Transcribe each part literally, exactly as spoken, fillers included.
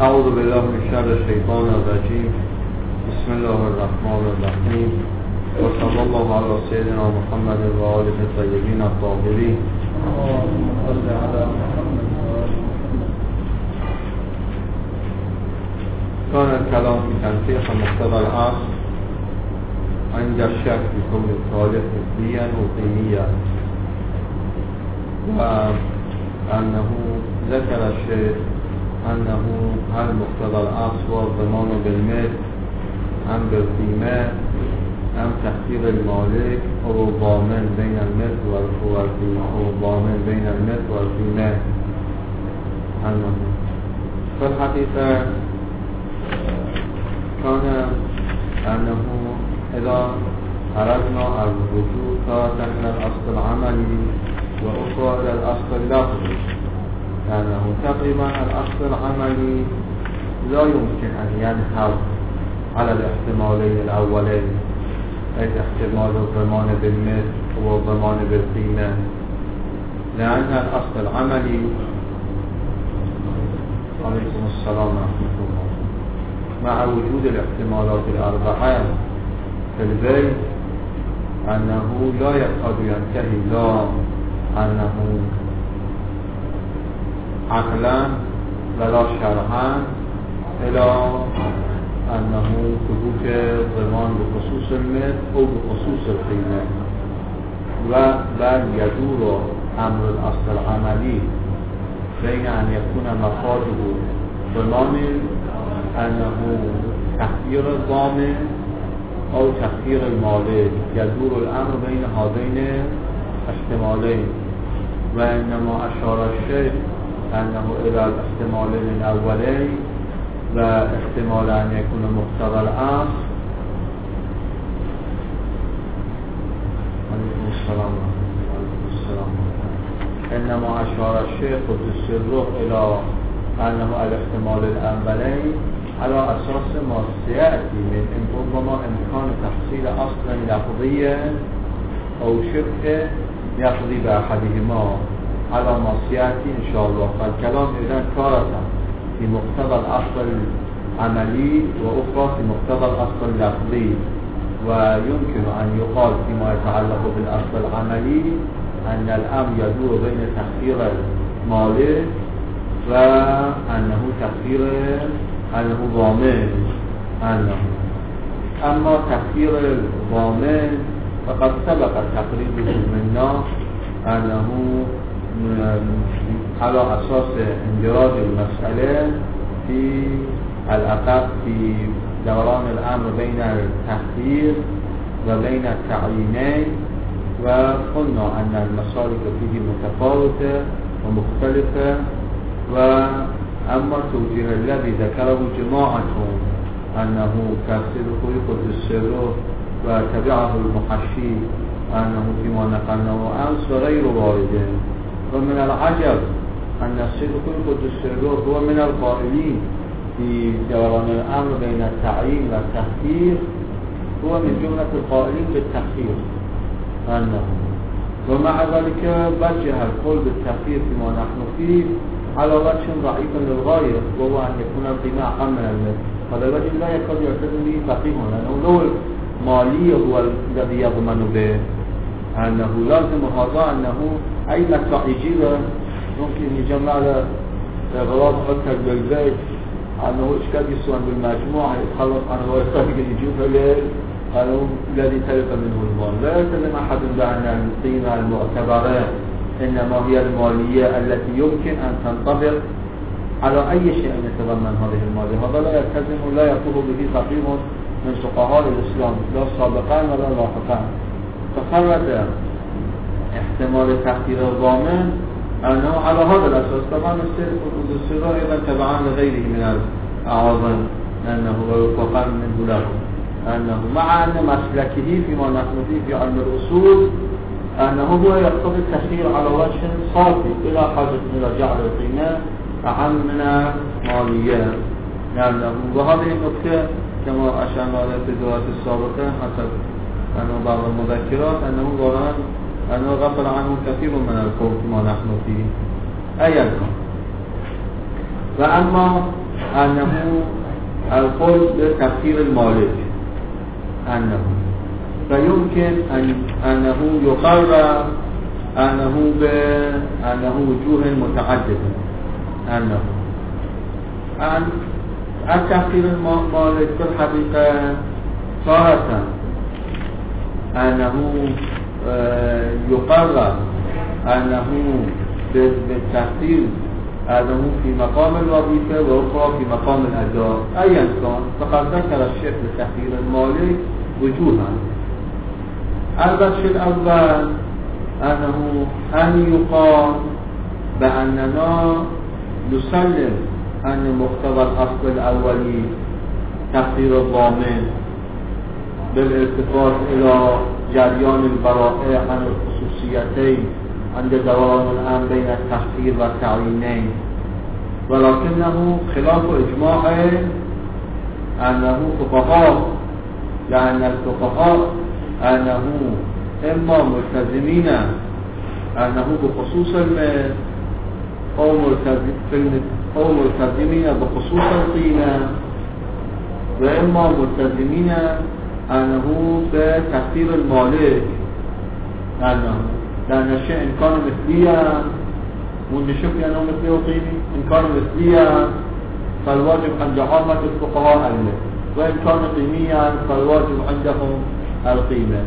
اعوذ بالله من شر الشیطان الرجیم. بسم الله الرحمن الرحیم و صلی الله علی سیدنا محمد و آله الطیبین الطاهرین. كان الكلام في تنسيق مقتضى الأصل عند الشك في كون الصالح نسبيا وقيميا، وأنه ذكر الشيخ أنه هل مقتضى الأصل هو الضمان بالمثل أم بالقيمة أم تحقير المالك هو ضامن بين المثل والقيمة، هو ضامن بين المثل والقيمة. أنه في الحقيقة كان أنه إذا أردنا الرجوع تارة إلى الأصل العملي وأخرى إلى الأصل اللفظي، لأنه تقريبا الأصل العملي لا يمكن أن ينحل على الاحتمالين الأولين، أي احتمال الضمان بالمثل والضمان بالقيمة، لأن الأصل العملي عليكم السلام ورحمة الله مع وجود الاحتمالات الأربعة في البيت أنه لا يكاد ينتهي لا أنه عقلا ولا شرعا إلى أنه ثبوت ضمان بخصوص المثل أو بخصوص القيمة، بل يدور أمر الأصل العملي بين أن يكون مفاده ضمان أنه تحقير الضامن أو تحقير المالك، يدور الأمر بين هذين الاحتمالين. وإنما أشار الشيخ أنه إلى الاحتمالين الأولين واحتمال أن يكون مقتضى الأصل. عليكم السلام عليكم السلام. إنما أشار الشيخ قدس سره إلى أنه الاحتمال الأولين على أساس ما سيأتي من ربما إمكان تحصيل أصلا لفظيا أو شبه يقضي بأحدهما على ما سيأتي إن شاء الله. فالكلام إذن تارة في مقتضى الأصل العملي وأخرى في مقتضى الأصل اللفظي. ويمكن أن يقال فيما يتعلق بالأصل العملي أن الأمر يدور بين تخيير المالك وأنه تخيير أنه ضامن أنه أما تخيير الضامن فقد سبق تقريبه منا أنه على أساس اندراج المسألة في الأقل في دوران الأمر بين التخيير وبين التعيينين، وقلنا أن المسالك فيه متفاوتة ومختلفة. وأما التوجيه الذي ذكره جماعة أنه كالسيد الخوي قدس سره وتبعه المحشي أنه فيما نقلناه أمس غير وارد. ومن العجب أن السيد الخوي قدس سره هو من القائلين في دوران الأمر بين التعيين والتخيير، هو من جملة القائلين بالتخيير أنه، ومع ذلك وجه القول بالتخيير فيما نحن فيه على وجه ضعيف للغاية، وهو أن يكون القيمة أقل من المثل. هذا الوجه لا يكاد يعتد به فقيه، لأنه لو المالي هو الذي يضمن به أنه لازم هذا أنه أي مدفع يجيبه ممكن يجمع له غراض أكثر بالبيت أنه إشكال يسوان بالمجموعة يتخلص عن غرفة يجيبه له أنه الذي تلف منه المال. لا يلتزم أحد بأن القيمة المعتبرة إنما هي المالية التي يمكن أن تنطبق على أي شيء يتضمن هذه المالية. هذا لا يلتزم ولا يقول به فقيه من فقهاء الإسلام لا سابقا ولا لاحقا. فخرج احتمال تحقير الضامن أنه على هذا الأساس. طبعا السيد قدس السره أيضا تبعا لغيره من الأعاظم أنه وفقا منه له أنه مع أن مسلكه فيما نحن فيه في علم الأصول أنه هو يقتضي التخيير على وجه صافي بلا حاجة إلى جعل القيمة أهم من المالية. لأنه وهذه النقطة كما أشرنا على في الدورات السابقة حسب أنه بعض المذكرات أنه ظهر أنه غفل عنه كثير من القوم كما نحن فيه أيضا. وأما أنه القول بتفسير المالك أنه فيمكن أن أنه يقرر أنه بأنه وجوه متعددة أنه أن التفسير المالك في الحقيقة تارة أنه يقرر أنه بالتفسير أنه في مقام الوظيفة وأخرى في مقام الأداء أيا كان. فقد ذكر الشيخ بتفسير المالك وجوها. الوجه الأول أنه أن يقال بأننا نسلم أن مقتضى الأصل الأولي تفسير الضامن بالالتفات إلى جريان البراءة عن الخصوصيتين عند دوام الأمر بين التفسير والتعيينين، ولكنه خلاف إجماع أنه فقهاء، لأن الفقهاء أنه إما ملتزمين أنه بخصوص المال أو ملتزمين بخصوص القيمة، وإما ملتزمين أنه بتفسير المالك أنه لأن الشيء إن كان مثليا ونشوف أنه مثلي وقيمي، إن كان مثليا فالواجب عند عامة الفقهاء المثل، وإن كان قيميا فالواجب عندهم القيمة.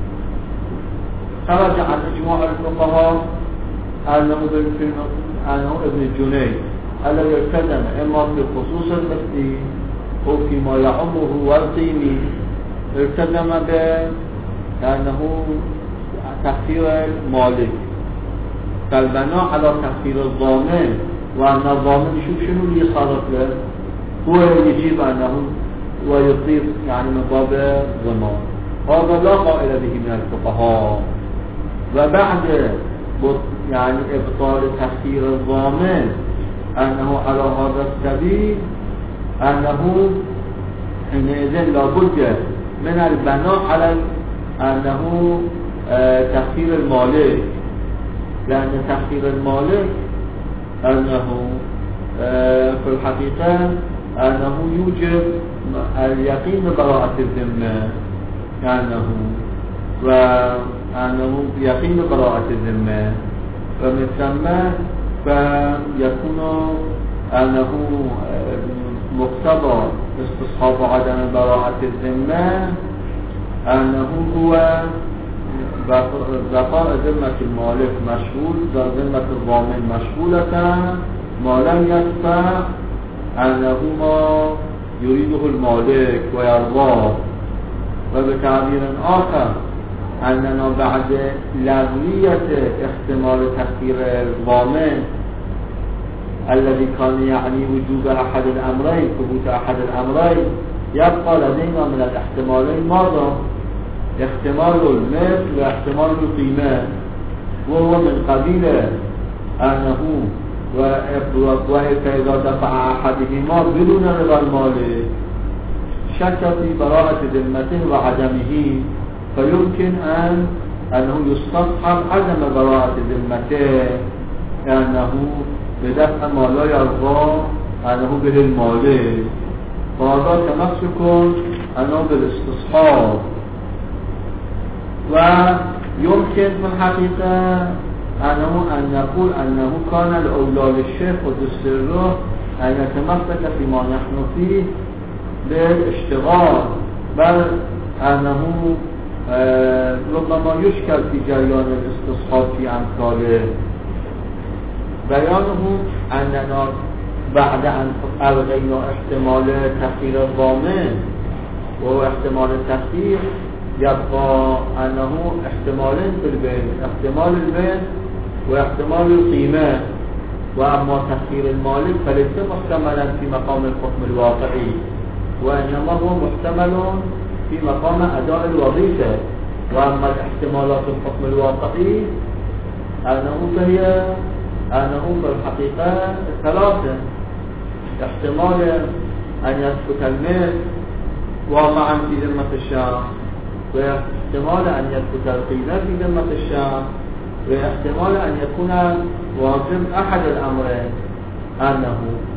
خرج عن إجماع الفقهاء أنه أنه ابن الجنيد الذي التزم إما في خصوص المثلي أو فيما يعمه والقيمي التزم بأنه تفسير المالك، فالبناء على تفسير الضامن، وأن الضامن يشوف شنو اللي يصرف له هو يجيب أنه ويطير يعني من باب الضمان. هذا لا قائل به من الفقهاء. وبعد يعني إبطال تفسير الضامن أنه على هذا السبيل أنه حينئذ لابد من البناء على أنه تفسير المالك، لأن تفسير المالك أنه في الحقيقة أنه يوجب اليقين ببراءة الذمة، أنه وأنه يقين ببراءة الذمة، ومن ثم فيكون أنه مقتضى استصحاب عدم براءة الذمة أنه هو بقاء ذمة المالك مشغول ذمة الضامن مشغولة ما لم يدفع أنه ما يريده المالك ويرضاه. وبتعبير آخر أننا بعد لغوية احتمال تفسير الضامن الذي كان يعني وجوب أحد الأمرين ثبوت أحد الأمرين، يبقى لدينا من الاحتمالين ماذا؟ احتمال المثل واحتمال القيمة، وهو من قبيل أنه وإذا دفع أحدهما بدون رضا المالك شك في براءة ذمته وعدمه، فيمكن أن أنه يستصحب عدم براءة ذمته أنه بدفع ما لا يرضى أنه به المالك، وهذا تمسك أنه بالاستصحاب. ويمكن في الحقيقة أنه أن نقول أنه كان الأولى للشيخ والسره أن يتمسك فيما نحن فيه بالاشتغال، بل أنه آه ربما يشكل في جريان الاستصحاب في أمثاله. بيانه أننا بعد أن ألغينا احتمال تفسير الضامن وهو احتمال التفسير، يبقى أنه احتمالين في البيت، احتمال البيت واحتمال القيمة. وأما تفسير المالك فليس محتملا في مقام الحكم الواقعي، وإنما هو محتمل في مقام أداء الوظيفة. وأما الاحتمالات الحكم الواقعي أنه فهي أنه في الحقيقة ثلاثة: احتمال أن يثبت المثل واقعا في ذمة الشخص، واحتمال أن يثبت القيمة في ذمة الشخص، واحتمال أن يكون واجب أحد الأمرين أنه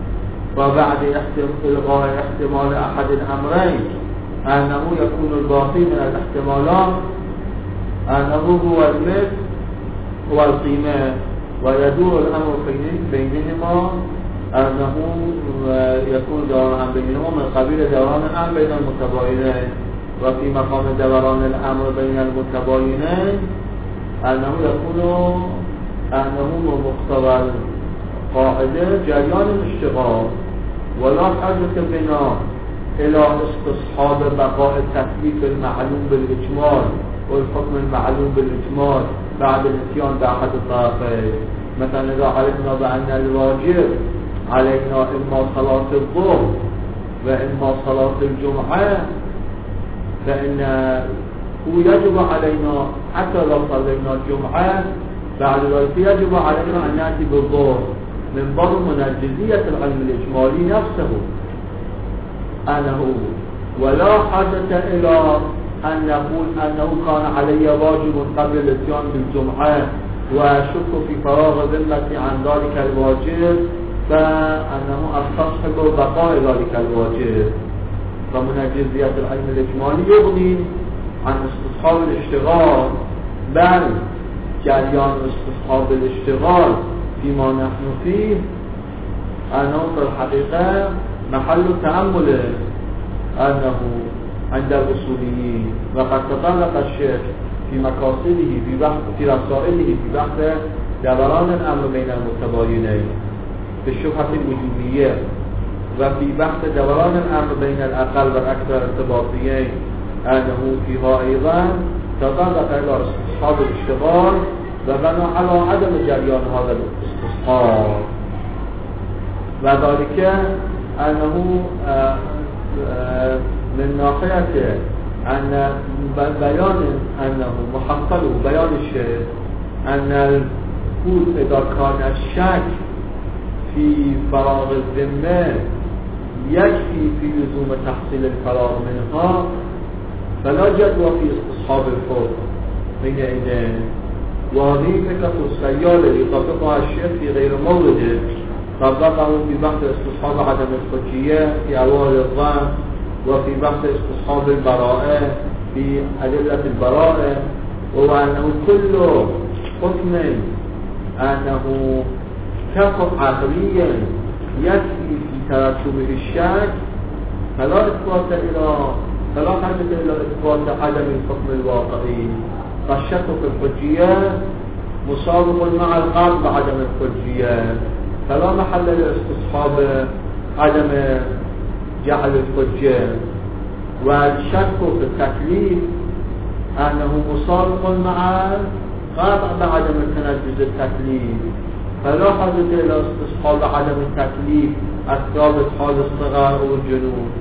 وبعد إلغاء احتمال أحد الأمرين أنه يكون الباقي من الاحتمالات أنه هو المثل والقيمة ويدور الأمر بينهما أنه يكون دوران بينهما من قبيل دوران الأمر بين المتباينين. وفي مقام دوران الأمر بين المتباينين أنه يكون أنه مقتضى القاعدة جريان الاشتغال ولا حاجة بنا إلى استصحاب بقاء التكليف المعلوم بالإجمال والحكم المعلوم بالإجمال بعد الاتيان بأحد الطرفين. مثلا إذا علمنا بأن الواجب علينا إما صلاة الظهر وإما صلاة الجمعة فإنه يجب علينا حتى لو صلينا الجمعة بعد ذلك يجب علينا أن نأتي بالظهر من باب منجزية العلم الإجمالي نفسه أنه ولا حاجة إلى أن نقول أنه كان علي واجب قبل الاتيان بالجمعة وأشك في فراغ ذمتي عن ذلك الواجب فأنه أستصحب بقاء ذلك الواجب. فمنجزية العلم الإجمالي يغني عن استصحاب الاشتغال بل جريان استصحاب الاشتغال فيما نحن فيه أنه في الحقيقة محل تأمل أنه عند الأصوليين. وقد تطرق الشيخ في مقاصده في بحث في رسائله في بحث دوران الأمر بين المتباينين بالشبهة الوجوبية وفي بحث دوران الأمر بين الأقل والأكثر ارتباطيين أنه فيها أيضا تطرق إلى استصحاب الاشتغال وبنى على عدم جريان هذا الاستصحاب وذلك أنه من ناحية أن بيان أنه محصل بيان الشيخ أن الكل إذا كان الشك في فراغ الذمة يكفي في لزوم تحصيل الفراغ منها فلا جدوى في استصحاب الفرق بين ايدين. وهذه فكرة السيالة اللي طبقها الشيخ في غير مورده طبقه في بحث استصحاب عدم الحجية في أوائل الظن وفي بحث استصحاب البراءة في أدلة البراءة وهو أنه كل حكم أنه كفر عقليا يكفي في ترتبه الشك فلا إثبات إلى فلا حاجة إلى إثبات عدم الحكم الواقعي. فالشك في الحجية مصادم مع القطع بعدم الحجية فلا محل لاستصحاب عدم جعل الحجة. والشك في التكليف أنه مصادم مع قطع بعدم التنجز التكليف فلا حاجة إلى استصحاب عدم التكليف الثابت حال الصغار والجنون.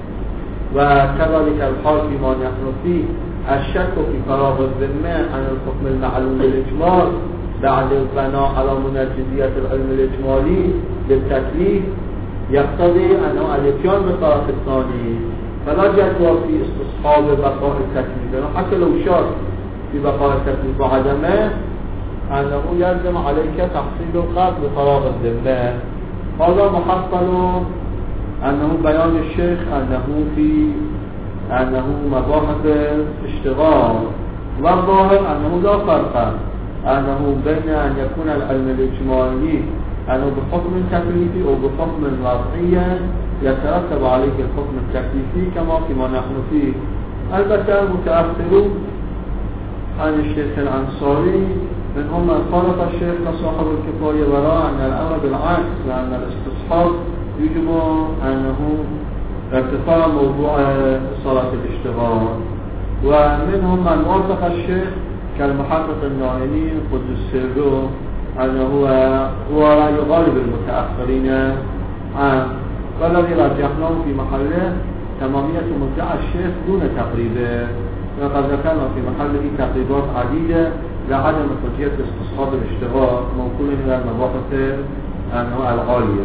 وكذلك الحال فيما نحن فيه الشك في فراغ الذمة عن الحكم المعلوم بالإجمال بعد البناء على منجزية العلم الإجمالي للتكليف يقتضي أنه الاتيان بالطرف الثاني فلا جدوى في استصحاب بقاء التكليف حتى لو شك في بقاء التكليف وعدمه أنه يلزم عليك تحصيل القصد بفراغ الذمة. هذا محصل أنه بيان الشيخ أنه في أنه مباحث اشتغال والظاهر أنه لا فرق أنه بين أن يكون العلم الإجمالي أنه بحكم تكليفي أو بحكم وضعي يترتب عليه الحكم التكليفي كما فيما نحن فيه. البته المتأخرون عن الشيخ الأنصاري منهم من خالف الشيخ كصاحب الكفاية وراء أن الأمر بالعكس لأن الاستصحاب يجب أنه ارتفاع موضوع صلاة الاشتغال. ومنهم من وافق الشيخ كالمحقق النائمي قدس سره أنه هو رأي غالب المتأخرين عنه والذي رجحناه في محله تمامية مدعى الشيخ دون تقريبه. وقد ذكرنا في محله تقريبات عديدة لعدم حجية استصحاب الاشتغال موكول إلى المباحث أنه العالية.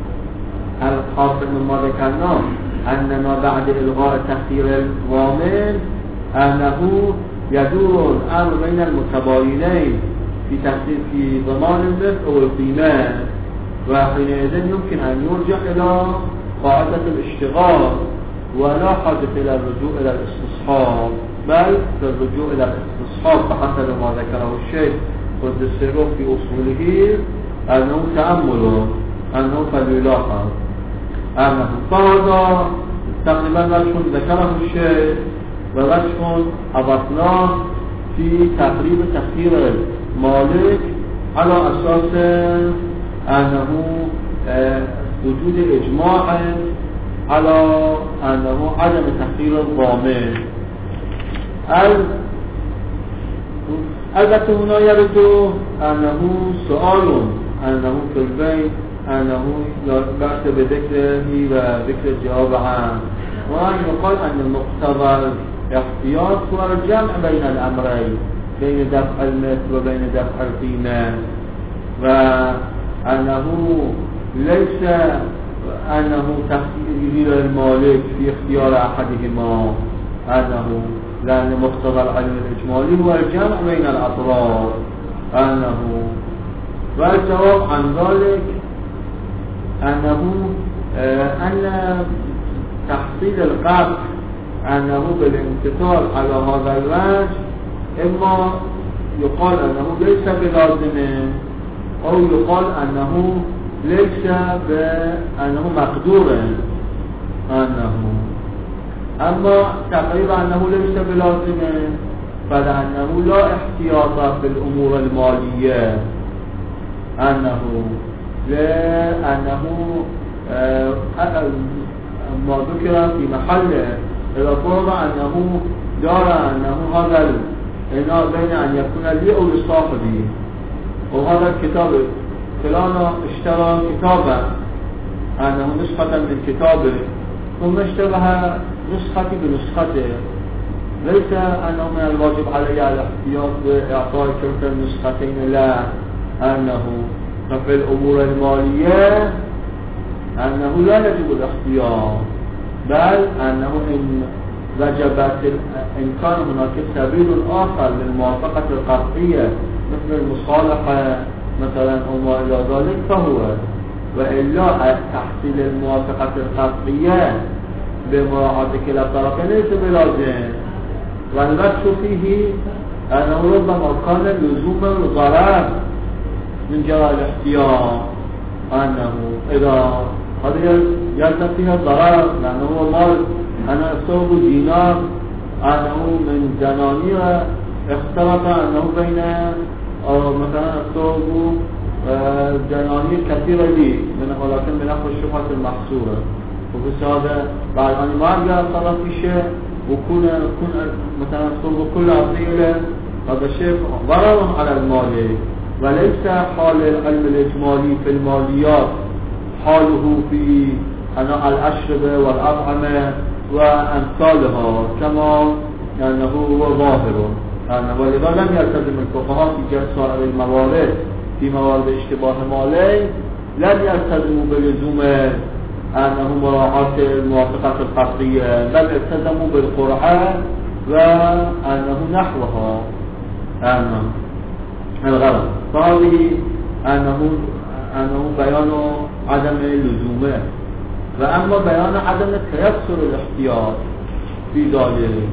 الحاصل مما ذكرناه أننا بعد إلغاء تخيير الوامل أنه يدور الأمر بين المتباينين في تخيير في ضمان الربح أو القيمة وحينئذ يمكن أن يرجع إلى قاعدة الاشتغال ولا حاجة إلى الرجوع إلى الاستصحاب، بل الرجوع إلى الاستصحاب بحسب ما ذكره الشيخ قدس سره في أصوله أنه تأمل، أنه فليلاحظ أنه فهذا تقريبا وجه ذكره الشيخ ووجه أضفناه في تقريب تفسير مالك على أساس أنه وجود إجماع على أنه عدم تفسير الضامن. البته هنا يرد أنه سؤال أنه في البيت أنه بأس بذكره وذكر الجواب عنه، وأن يقال أن المقتضى الاحتياط هو الجمع بين الأمرين، بين دفع المثل وبين دفع القيمة، وأنه ليس أنه تخيير المالك في اختيار أحدهما، أنه لأن مقتضى العلم الإجمالي هو الجمع بين الأطراف، أنه والجواب عن ذلك أنه أن تحصيل القبض أنه بالانتقال على هذا الوجه إما يقال أنه ليس بلازم أو يقال أنه ليس بأنه مقدور، أنه أما تقريبا أنه ليس بلازم فلأنه لا احتياط في الأمور المالية، أنه لأنه ما ذكر في محله إذا فرض أنه دار أنه هذا الإناء بين أن يكون لي أو لصاحبي، وهذا الكتاب فلان اشترى كتابا أنه نسخة من كتابه ثم اشتبه نسختي بنسخته، ليس أنه من الواجب علي الاحتياط بإعطاء كلتا النسختين، لا، أنه ففي الأمور المالية أنه لا يجب الاحتياط، بل أنه إن وجبت إن كان هناك سبيل آخر للموافقة القطعية مثل المصالحة مثلا أو ما إلى ذلك فهو، وإلا تحصيل الموافقة القطعية بمراعاة كلا الطرفين ليس بلازم. والبحث فيه أنه ربما كان لزوم الضرر من جراء الاحتياط، أنه إذا هذا يلزم فيها الضرر لأنه هو مال، أنا أصوب دينار أنه من دنانير اختلط أنه بين أو مثلا أصوب دنانير كثيرة لي من ولكن بنحو الشبهة المحصورة، وفي هذا بعد أن ما أرجع صلاة في شيء وكون مثلا أصوب كل أصيلة، هذا الشيء ضرر على المالك، وليس حال العلم الإجمالي في الماليات حاله في أنواع الأشربة والأطعمة وأمثالها كما أنه هو ظاهر، ولذا لم يلتزم الفقهاء في سائر الموارد في موارد اشتباه مالي لم يلتزموا بلزوم أنه مراعاة الموافقة القطعية، بل التزموا بالقرعة وأنه نحوها أنه الغرض، فهذه أنه أنه بيان عدم اللزومة. وأما بيان عدم تيسر الاحتياط في ذلك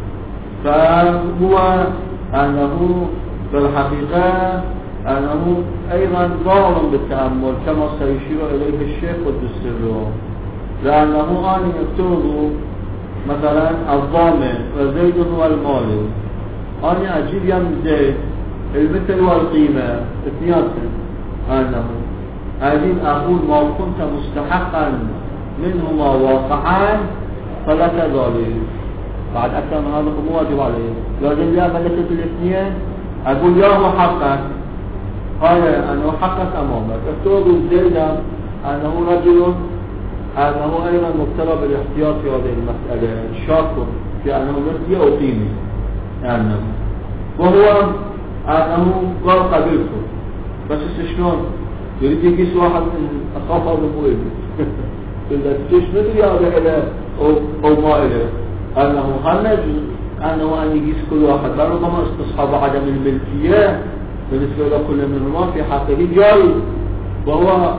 فهو أنه في الحقيقة أنه أيضا ظاهر بالتأمل كما سيشير إليه الشيخ قدس سره، لأنه أن يفترض مثلا الضامن وزيد هو المالك، أن أجيب يم زيد المثل والقيمة اثنياتهم، أنه أجيب أقول ما كنت مستحقا منهما واقعا فلا كذلك، بعد أكثر من هذا مو واجب عليه، لازم لا ملكة الاثنين أقول يا هو حقا، قال أنه حقك أمامك، افترض زيدا أنه رجل أنه أيضا مبتلى بالاحتياط في هذه المسألة، شاك في أنه مرتي أو قيمي، أنه وهو أنه قال قبلته، بس شلون يريد يقيس واحد من أخاف هذا مو إلي إذا تجيش ندري هذا إله أو ما إله، أنه هل نجوز أنه أن يقيس كل واحد، بل ربما استصحاب عدم الملكية بالنسبة إلى كل منهما في حقه جائز، وهو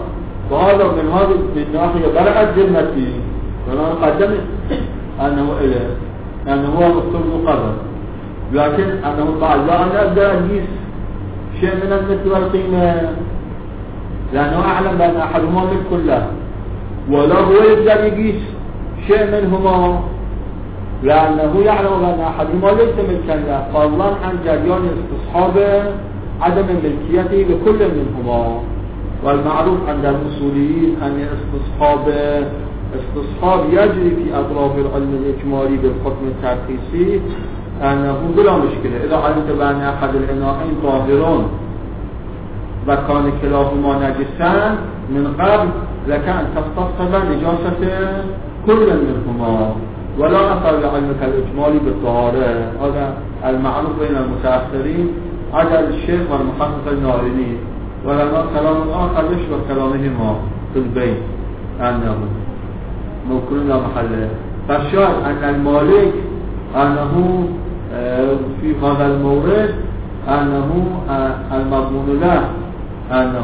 وهذا من هذه من ناحية برعت ذمتي وأنا قدمت أنه إله أنه هو مكتوب قدر، لكن أنه بعد لا أن أبدأ أجيس شيء من المثل والقيمة، لأنه أعلم بأن أحدهما ملك له، ولا هو يبدأ يجيس شيء منهما لأنه يعلم بأن أحدهما ليس ملكا له، فضلا عن جريان استصحاب عدم ملكيته لكل منهما. والمعروف عند المصوليين أن استصحاب استصحاب يجري في أطراف العلم الإجمالي بالحكم الترخيصي أنه بلا مشكلة. إذا علمت بأن أحد العناءين طاهرون وكان كلاهما نجسان من قبل لك أن تستصحب نجاسة كل منهما، ولا أثر لعلمك الإجمالي بالطهارة. هذا المعروف بين المتأخرين عدا الشيخ والمحقق الناريني، ولما كلام آخر يشبه كلامهما في البيت أنه موكلون لا محله. فالشاهد أن المالك أنه في هذا المورد أنه المضمون له أنه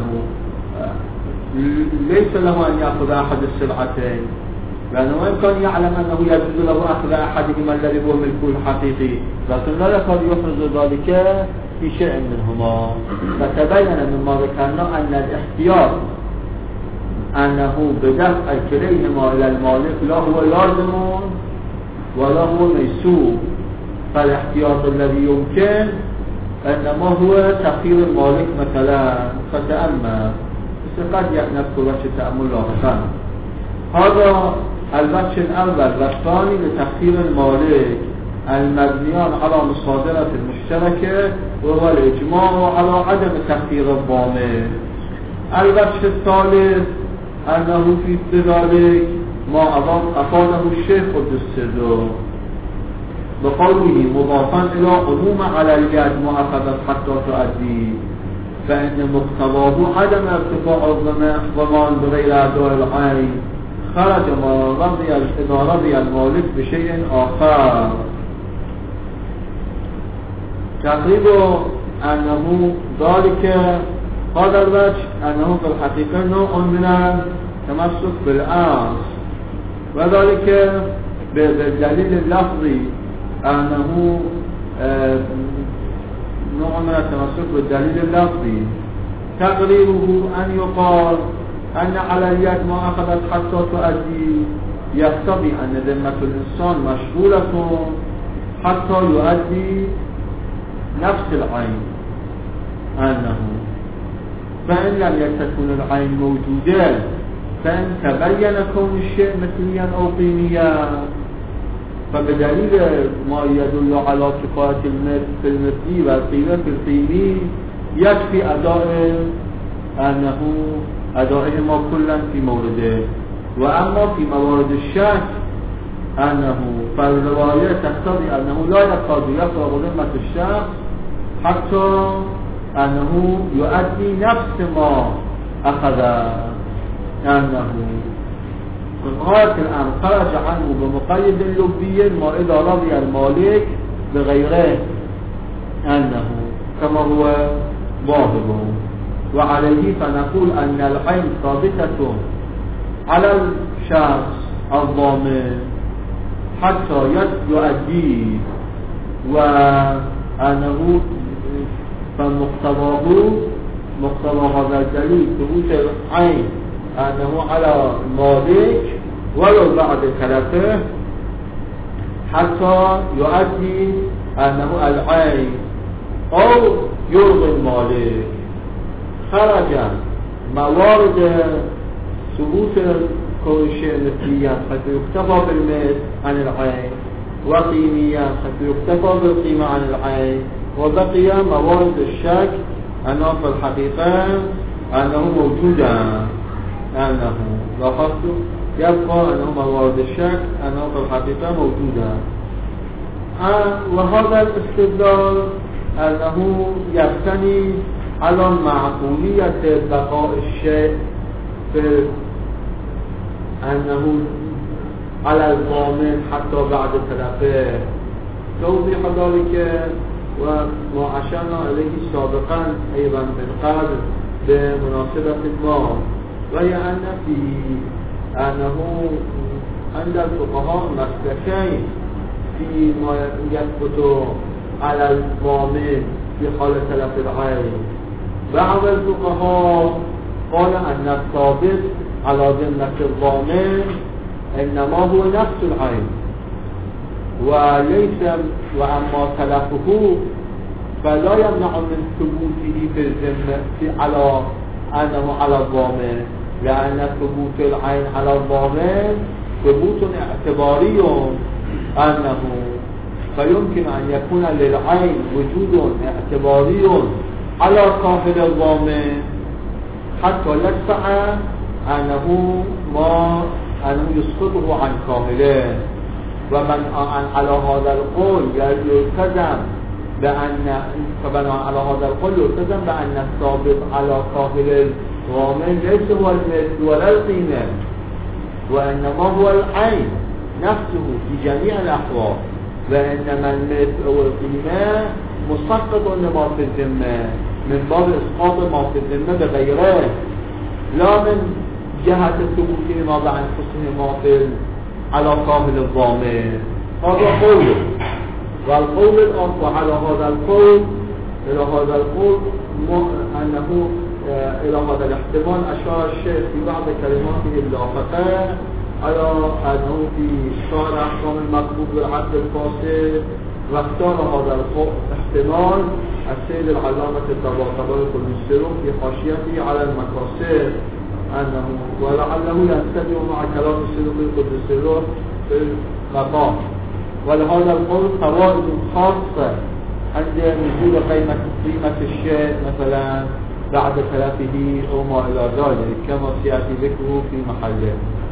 ليس له أن يأخذ أحد السلعتين، لأنه وإن كان يعلم أنه يجوز له أخذ أحدهما الذي هو ملكه الحقيقي، لكن لا يكاد يحرز ذلك في شيء منهما. فتبين مما ذكرنا أن الاحتياط أنه بدفع كليهما إلى المالك لا هو لازم ولا هو ميسور، فالاحتياط الذي يمكن إنما هو تخيير المالك مثلا. فتأمل بس قد نذكر وجه التأمل لاحقا. هذا الوجه الأول والثاني لتخيير المالك المبنيان على مصادرة المشتركة وهو الإجماع على عدم تخيير الضامن. الوجه الثالث أنه في ذلك ما أفاده الشيخ قدس سره بقوله مضافا إلى عموم على اليد ما أخذت حتى تؤدي، فإن مقتضاه عدم ارتفاع الضمان بغير أداء العين خرج ما رضي إذا رضي المالك بشيء آخر. تقريبا أنه ذلك هذا الوجه أنه في الحقيقة نوع من التمسك بالأصل، وذلك بالدليل اللفظي أنه نوع من التمسك بالدليل اللفظي تقريبه أن يقال أن على اليد ما أخذت حتى تؤدي يقتضي أن ذمة الإنسان مشغولة حتى يؤدي نفس العين، أنه فإن لم يكن العين موجودة فإن تبين كون الشيء مثليا أو قيميا فبدليل ما يدل على كفاية المثل في المثلي والقيمة في القيمي يكفي أداء أنه أدائهما كلا في مورده. وأما في موارد الشك أنه فالرواية تقتضي أنه لا يكاد يفرغ ذمة الشخص حتى أنه يؤدي نفس ما أخذ، أنه في غاية الأمر خرج عنه بمقيد لبي ما إذا رضي المالك بغيره أنه كما هو ظاهر. وعليه فنقول أن العين ثابتة على الشخص الضامن حتى يؤدي، وأنه فمقتضاه مقتضى هذا الدليل ثبوت العين أنه على المالك ولو بعد تلفه حتى يؤدي أنه العين أو يرضي المالك. خرج موارد ثبوت كل شيء مثليا حتى يكتفى بالمثل عن العين، وقيميا حتى يكتفى بالقيمة عن العين، وبقي موارد الشك أنه في الحقيقة أنه موجودا، أنه لاحظت يبقى أنه موارد الشك أنه في الحقيقة موجودا. وهذا الاستدلال أنه يبتني على معقولية بقاء الشيء في أنه على الضامن حتى بعد تلفه. توضيح ذلك وما أشرنا إليه سابقا أيضا من قبل بمناسبة ما، ويعني في أنه عند الفقهاء مسلكين فيما يثبت على الضامن في حال تلف العين. بعض الفقهاء قال أن الثابت على ذمة الضامن إنما هو نفس العين وليس، وأما تلفه فلا يمنع من ثبوته في الذمة في على أنه على الضامن، لأن ثبوت العين على الضامن ثبوت اعتباري أنه، فيمكن أن يكون للعين وجود اعتباري على كاهل الضامن حتى يدفع أنه ما أنه يسقطه عن كاهله. ومن على هذا القول يلتزم بأن فبناء على هذا القول يلتزم بأن الثابت على كاهل الضامن ليس هو المثل ولا القيمة، وإنما هو العين نفسه في جميع الأحوال، وإنما المثل والقيمة مسقط لما في الذمة من باب إسقاط ما في الذمة بغيره، لا من جهة الثبوت ما بأنفسهما في على كاهل الضامن. هذا قوله. والقول الآخر على هذا القول إلى هذا القول أنه إلى هذا الاحتمال أشار الشيخ في بعض كلماته اللافقة على أنه في شرح أحكام المقبول بالعقد الفاسد، واختار هذا الاحتمال السيد العلامة الطباطبائي السلوك في حاشيته على المقاصد أنه ولعله ينتبه مع كلام السلوك السلوك في المقام. ولهذا القول فوائد خاصة عند نزول قيمة قيمة الشيء مثلا بعد تلفه أو ما إلى ذلك كما سيأتي ذكره في محله.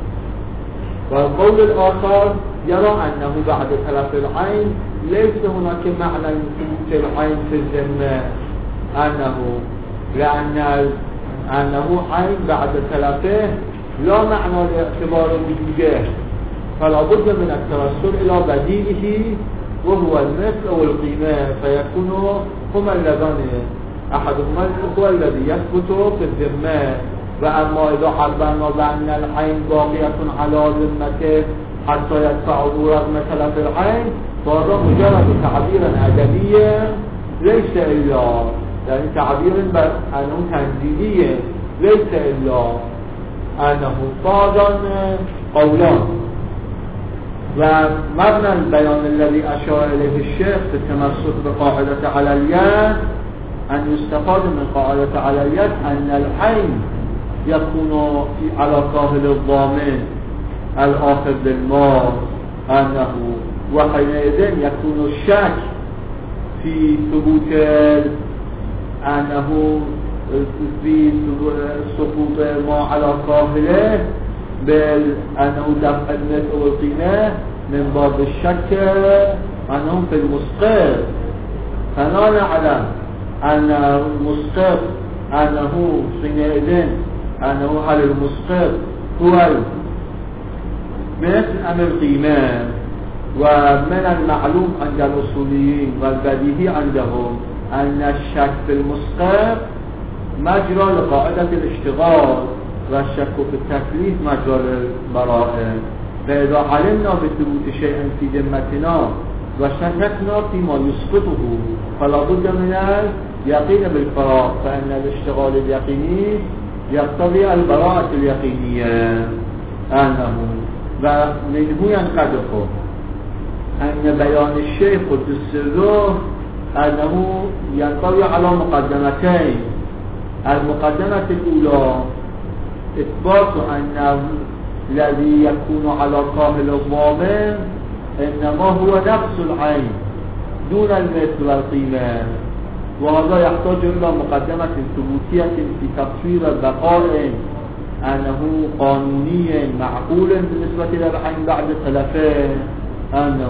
والقول الآخر يرى أنه بعد تلف العين ليس هناك معنى ثبوت العين في الذمة، أنه لأن أنه عين بعد تلفه لا معنى لاعتبار وجوده، فلا بد من التوسل إلى بديله وهو المثل أو القيمة، فيكون هما اللذان أحدهما هو الذي يثبت في الذمة. وأما إذا حربنا بأن العين باقية على ذمته حتى يدفعه رغم تلف العين فهذا مجرد تعبير أدبي ليس إلا يعني تعبير أنه تنزيلي ليس إلا أنه فاضا قولان. ومبنى البيان الذي أشار إليه الشيخ في التمسك بقاعدة على اليد أن يستفاد من قاعدة على اليد أن العين يكون على كاهل الضامن الآخذ بالمال أنه، وحينئذ يكون الشك في ثبوت أنه في سقوط ما على كاهله بل أنه دفع المثل والقيمة من باب الشك أنهم في المسقط، فلا نعلم أن المسقط أنه حينئذ أنه هل المسقط هو مثل أم القيمة. ومن المعلوم عند الأصوليين والبديهي عندهم أن الشك في المسقط مجرى لقاعدة الاشتغال والشك في التكليف مجرى للبراءة. فإذا علمنا بثبوت شيء في ذمتنا وشككنا فيما يسقطه فلا بد من اليقين بالفراغ، فإن الاشتغال اليقيني يقتضي البراءة اليقينية أنه ومنه ينقدح أن بيان الشيخ قدس سره أنه ينطوي على مقدمتين. المقدمة الأولى إثبات أن الذي يكون على كاهل الضامن إنما هو نفس العين دون المثل والقيمة، وهذا يحتاج إلى مقدمة ثبوتية في تفسير البقاء أنه قانوني معقول بالنسبة للعين بعد تلفه أنه،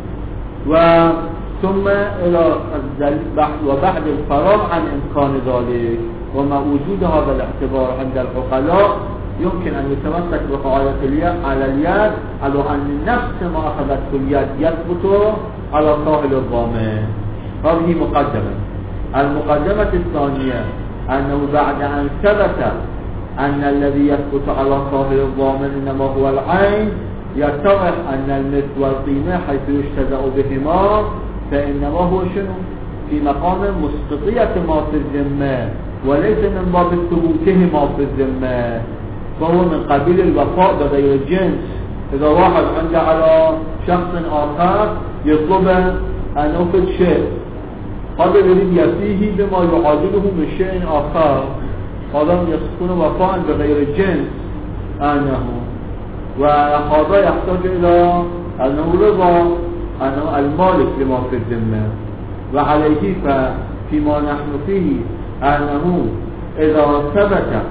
وثم إلى وبعد الفراغ عن إمكان ذلك وما وجود هذا الاعتبار عند العقلاء يمكن أن يتمسك بقاعدة على اليد على أن نفس ما أخذته اليد يثبت على كاهل الضامن. هذه مقدمة. المقدمة الثانية أنه بعد أن ثبت أن الذي يثبت على ظاهر الضامن إنما هو العين، يتضح أن المثل والقيمة حيث يجتزأ بهما فإنما هو شنو؟ في مقام مسقطية ما في الذمة وليس من باب ثبوتهما في الذمة، فهو من قبيل الوفاء بغير الجنس. إذا واحد عنده على شخص آخر يطلب أن يأخذ شيء، قد يريد يفيه بما يعادله من شيء آخر، هذا يكون وفاء بغير الجنس أنه، وهذا يحتاج إلى أنه رضا أنه المالك لما في الذمة. وعليه فيما نحن فيه أنه إذا ثبت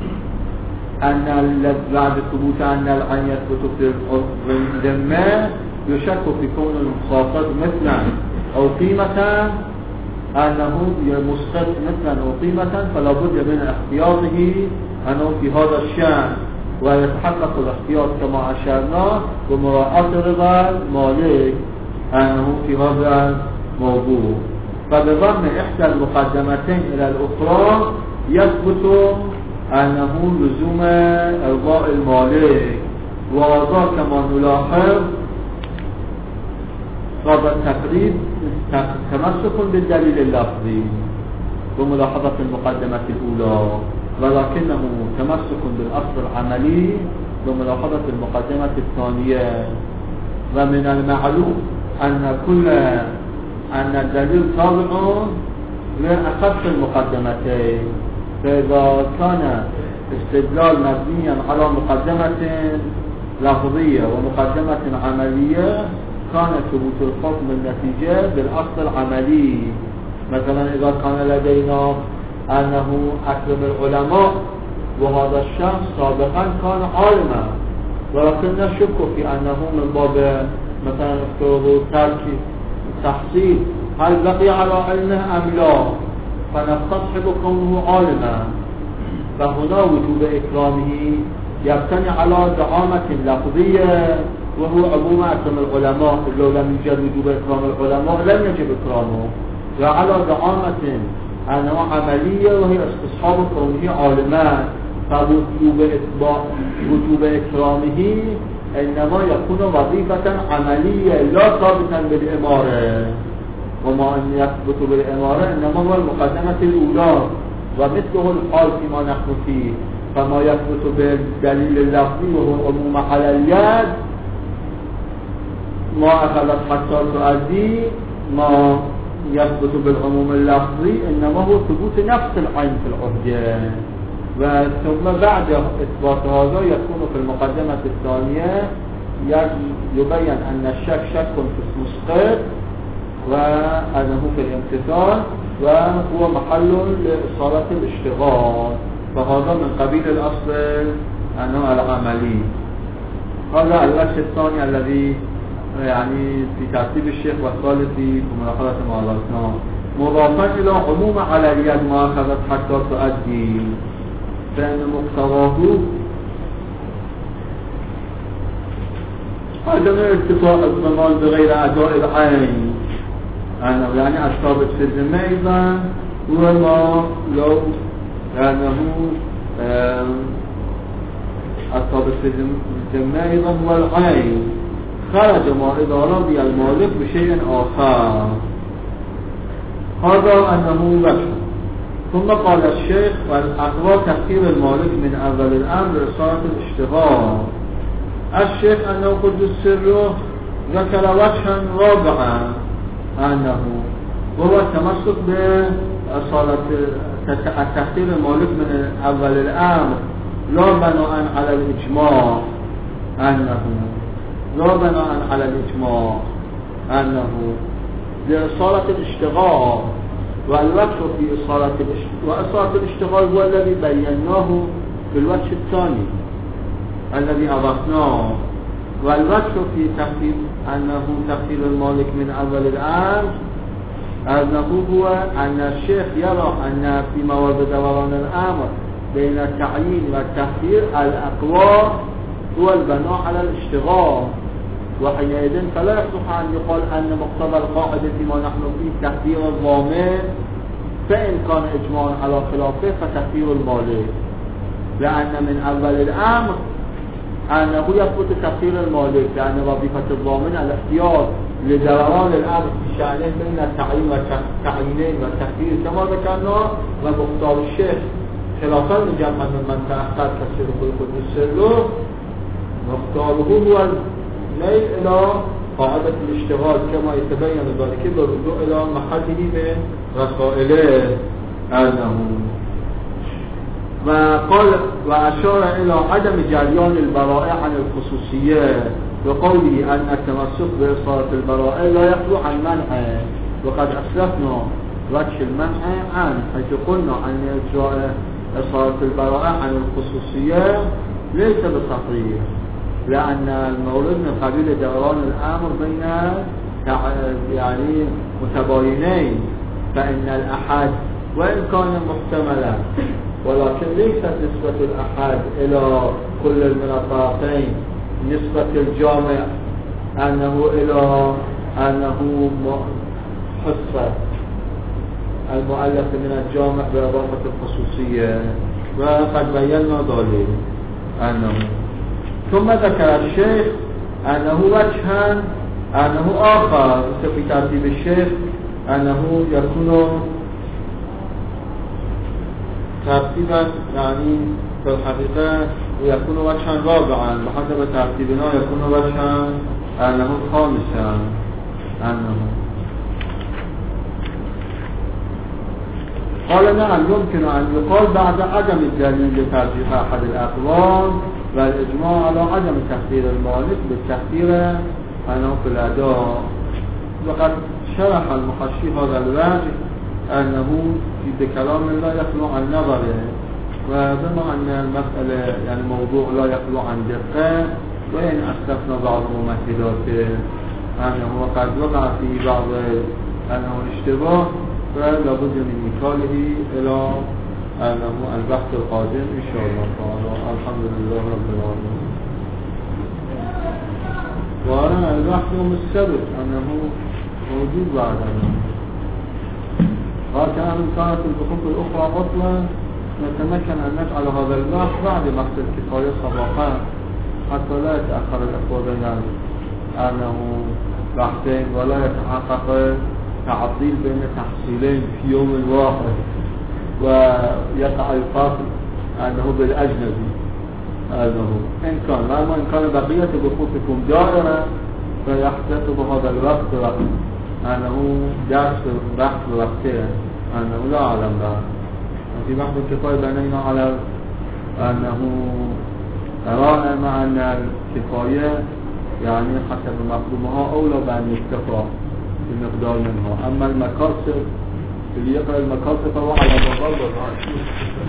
أن بعد ثبوت أن العين يثبت في الذمة يشك في كون المخاطب مثلا أو قيمة، أنه مسقط مثلا أو قيمة، فلا بد من احتياطه أنه في هذا الشأن، ويتحقق الاحتياط كما أشرنا بمراعاة رضا المالك أنه في هذا الموضوع. فبضم إحدى المقدمتين إلى الأخرى يثبت أنه لزوم إرضاء المالك، وهذا كما نلاحظ قبل التقريب تمسك بالدليل اللفظي بملاحظة المقدمة الأولى، ولكنه تمسك بالأصل العملي بملاحظة المقدمة الثانية. ومن المعلوم أن كل أن الدليل تابع لأخص المقدمتين، فإذا كان استدلال مبنيا على مقدمة لفظية ومقدمة عملية كان ثبوت الحكم النتيجة بالأصل العملي. مثلا إذا كان لدينا أنه أكرم العلماء وهذا الشخص سابقا كان عالما، ولكن نشك في أنه من باب مثلا افتراض ترك تحصيل هل بقي على علمه أم لا، فنستصحب كونه عالما، فهنا وجوب إكرامه يبتني على دعامة لفظية وهو عموم أكرم العلماء. لو لم يوجد وجوب إكرام العلماء لم يجب إكرامه، وعلى دعامة أنه عملية وهي استصحاب كونه عالما، فوجوب وجوب إكرامه إنما يكون وظيفة عملية لا ثابتا بالإمارة، وما أن يثبت بالإمارة إنما هو المقدمة الأولى، ومثله الحال فيما نحن فيه. فما يثبت بالدليل اللفظي وهو عموم على اليد ما أخذت حتى تؤدي، ما يثبت بالعموم اللفظي إنما هو ثبوت نفس العين في العهدة. وثم بعد إثبات هذا يكون في المقدمة الثانية يبين أن الشك شك في المسقط وأنه في الامتثال وهو محل لإصالة الاشتغال، فهذا من قبيل الأصل أنه العملي. هذا الوجه الثاني الذي يعني في ترتيب الشيخ والثالث في ملاحظة معلوماتنا مضافا إلى عموم على اليد ما أخذت حتى تؤدي، فإن مقتضاه عدم ارتفاع الضمان بغير أداء العين، أنه يعني الثابت في الذمة أيضا وما لو أنه الثابت في الذمة أيضا هو العين، خرج ما إذا رضي المالك بشيء آخر، هذا أنه وجه. ثم قال الشيخ والأقوى تفكير المالك من أول الأمر إصالة الاشتغال. الشيخ أنه قدس سره ذكر وجها رابعا أنه وهو التمسك بإصالة تفكير المالك من أول الأمر لا بناء على الإجماع، أنه لا بناء على الإجماع أنه لإصالة الاشتغال، والوجه في إصالة الاشتغال وإصالة الاشتغال هو الذي بيناه في الوجه الثاني الذي أضفناه، والوجه في تفسير أنه تفسير المالك من أول الأمر أنه هو أن الشيخ يرى أن في مواد دوران الأمر بين التعيين والتفسير الأقوى هو البناء على الاشتغال، وحينئذ فلا يصح أن يقال أن مقتضى القاعدة فيما نحن فيه تقدير الضامن، فإن كان إجماعا على خلافه فتقدير المالك. لأن من أول الأمر أنه يثبت تقصير المالك، لأن وظيفة الضامن الاحتياط لدوران الأمر في شأنه بين التعيين والتعيينين والتخيير كما ذكرنا. ومختار الشيخ خلافا لجمع من من تأخر كثير قدس سره مختاره هو الميل إلى قاعدة الاشتغال كما يتبين ذلك بالرجوع إلى محله من رسائله أنه. وقال وأشار إلى عدم جريان البراءة عن الخصوصية وقوله أن التمسك بإصالة البراءة لا يخلو عن منعه، وقد أسلفنا وجه المنع عنه حيث قلنا أن إجراء إصالة البراءة عن الخصوصية ليس بصحيح، لأن المولد من قبيل دوران الأمر بين يعني متباينين، فإن الأحد وإن كان محتملا ولكن ليست نسبة الأحد إلى كل من الطرفين نسبة الجامع أنه إلى أنه حصة المؤلف من الجامع بإضافة الخصوصية، وقد بينا ذلك أنه. ثم ذكر الشيخ أنه وجها أنه آخر في ترتيب الشيخ أنه يكون ترتيبا يعني في الحقيقة ويكون وجها رابعا وحسب ترتيبنا يكون وجها أنه خامسا أنه. قال نعم يمكن أن يقال بعد عدم الدليل لترجيح أحد الأقوال والإجماع على عدم تخدير المالك بالتخدير أنه في الأداء. وقد شرح المحشي هذا الوجه أنه في بكلام لا يخلو عن نظره، وبما أن المسألة يعني موضوع لا يخلو عن دقة، وإن أسلفنا بعض ممثلاته أنه وقد وقع في بعض أنه اشتباه، فلا بد من إيصاله إلى أنه البحث القادم إن شاء الله تعالى. الحمد لله رب العالمين. وأنا البحث يوم السبت أنه موجود بعدنا، وكان إن كانت البحوث الأخرى عطلا نتمكن أن نجعل هذا البحث بعد وقت الكفاية صباحا حتى لا يتأخر الأخوة بين أنه بحثين ولا يتحقق تعطيل بين تحصيلين في يوم واحد ويقع الفاصل أنه بالأجنبي. أنه إن كان لما إن كان بقية بحوثكم دائرة فيحتسب هذا الوقت وقت أنه درس بحث وقتين أنه لا أعلم بعد. في بحث الكفاية بنينا على أنه رأى مع أن الكفاية يعني حسب مقدومها أولى بأن يكتفى بمقدار منها، أما المقاصد اللي يقرأ المقاصد فهو على مقدار